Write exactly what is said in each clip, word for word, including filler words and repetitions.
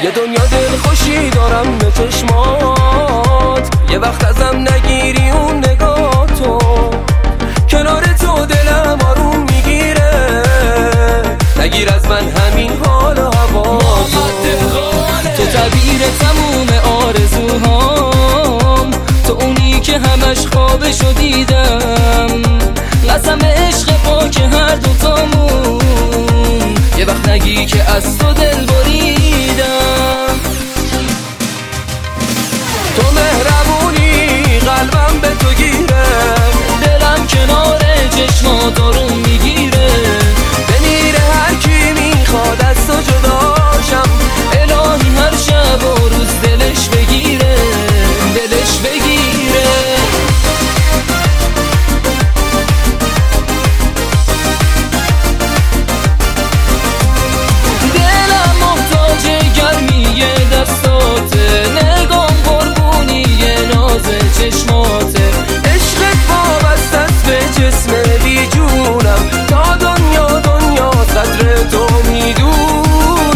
یه دنیا دل خوشی دارم به چشمات، یه وقت ازم نگیری اون نگاه تو، کنار تو دلم آروم میگیره، نگیر از من همین حال و هوا تو تعبیر تموم آرزوهام، تو اونی که همش خوابشو دیدم، قسم عشق پاک هر دوتامون، یه وقت نگی که از تو دل بریدم. تو مهربونی قلبم به تو گیره، دلم کنار چشمات آروم میگیره، بمیره هر کی میخواد از تو جداشم، الهی هر شب و روز دلش بگیره دلش بگیره. دلم محتاج گرمی دستاته، نگام قربونی ناز چشماته، عشقت وابسته است به جسم بی جونم، تا دنیا دنیا صدر تو میدونم.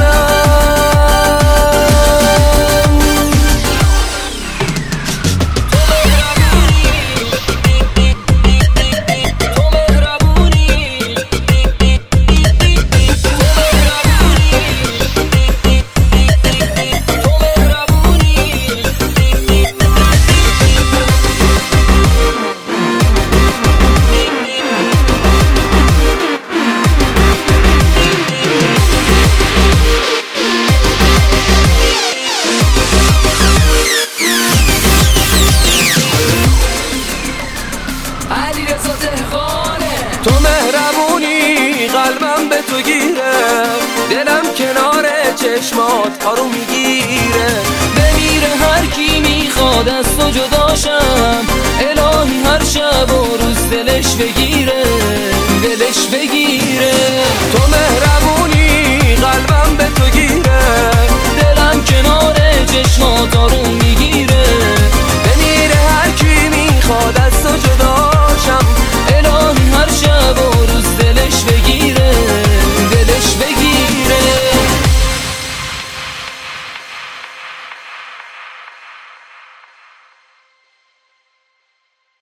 تو مهربونی قلبم به تو گیره، دلم کنار چشمات آروم